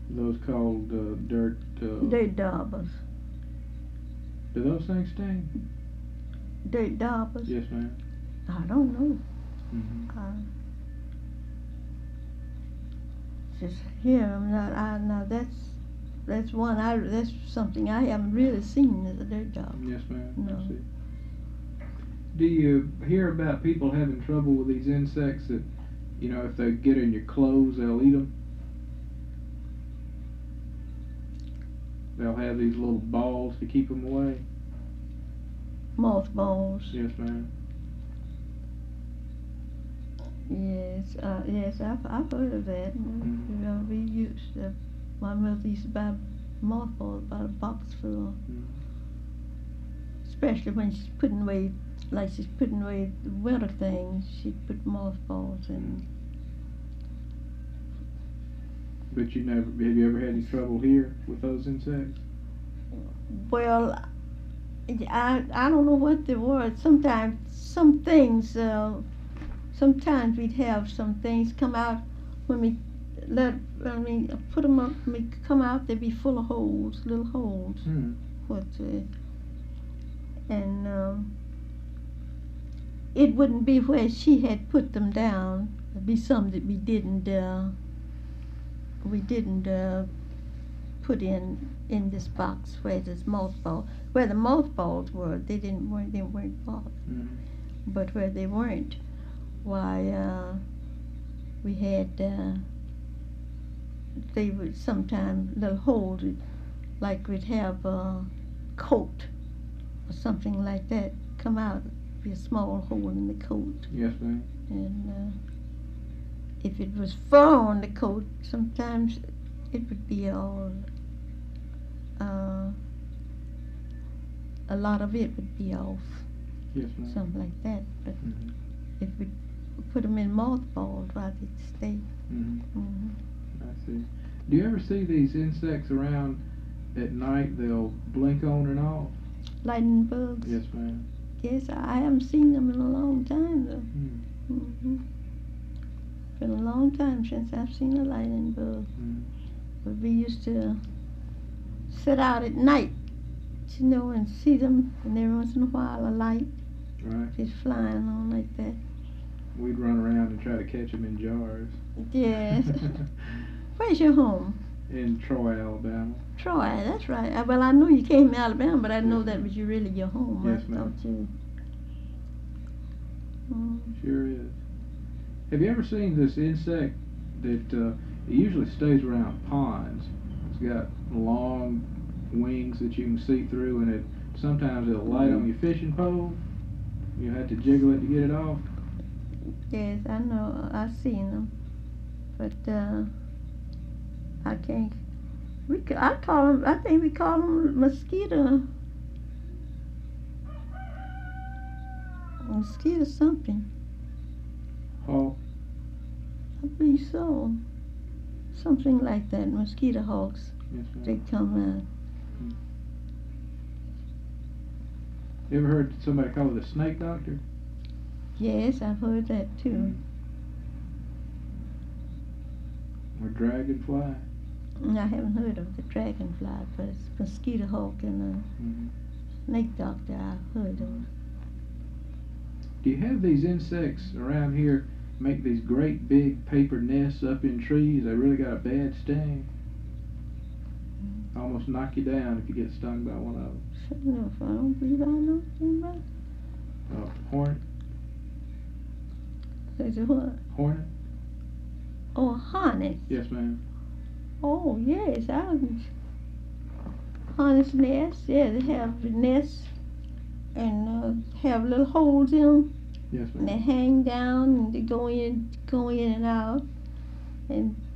Those called dirt. Dirt daubers. Do those things sting? Dirt daubers. Yes, ma'am. I don't know. Mm-hmm. Just hear them. Now that's one. That's something I haven't really seen as a dirt dauber. Yes, ma'am. No. I see. Do you hear about people having trouble with these insects that, if they get in your clothes, they'll eat them? They'll have these little balls to keep them away. Mothballs. Yes, ma'am. Yes, I've heard of that. Mm-hmm. We used my mother used to buy mothballs by the box full. Mm-hmm. Especially when she's putting away, like she's putting away the winter things, she'd put mothballs in. But have you ever had any trouble here with those insects? Well, I don't know what they were. Sometimes some things. Sometimes we'd have some things come out when we put them up. When we come out, they'd be full of holes, little holes. Mm. And it wouldn't be where she had put them down. It'd be some that we didn't put in this box where this mothball, where the mothballs were. They weren't bought. Mm. But where they weren't, why we had they would sometimes little holes, like we'd have a coat or something like that come out, be a small hole in the coat. Yes, ma'am. And if it was fur on the coat, sometimes it would be all a lot of it would be off. Yes, ma'am. Something like that. But Mm-hmm. if we put them in mothballs, right, they'd stay. Mm-hmm. Mm-hmm. I see. Do you ever see these insects around at night? They'll blink on and off. Lightning bugs. Yes, ma'am. Yes, I haven't seen them in a long time though. Mm. Mm-hmm. Been a long time since I've seen a lightning bug. Mm. But we used to sit out at night, and see them, and every once in a while a light Right. just flying on like that. We'd run around and try to catch them in jars. Yes. Where's your home? In Troy, Alabama. Troy, that's right. Well, I knew you came from Alabama, but I didn't know that was really your home. Yes, I ma'am. thought you. Sure is. Have you ever seen this insect that it usually stays around ponds? It's got long wings that you can see through, and sometimes it'll light on your fishing pole. You have to jiggle it to get it off. Yes, I know. I've seen them, but I can't. I call them. I think we call them mosquito. Mosquito something. Hawk. I believe so. Something like that. Mosquito hawks. Yes, ma'am. They come out. You ever heard somebody call it a snake doctor? Yes, I've heard that too. Or dragonfly? I haven't heard of the dragonfly, but it's mosquito hawk and a snake doctor I've heard of. Do you have these insects around here make these great big paper nests up in trees? They really got a bad sting. Almost knock you down if you get stung by one of them. Sure enough, I don't believe I know anything about it. Hornet? Is it what? Hornet? Oh, hornet. Yes, ma'am. Oh, yes, hornet's nest. Yeah, they have the nests and have little holes in them. Yes, And they ma'am. hang down and they go in and out. And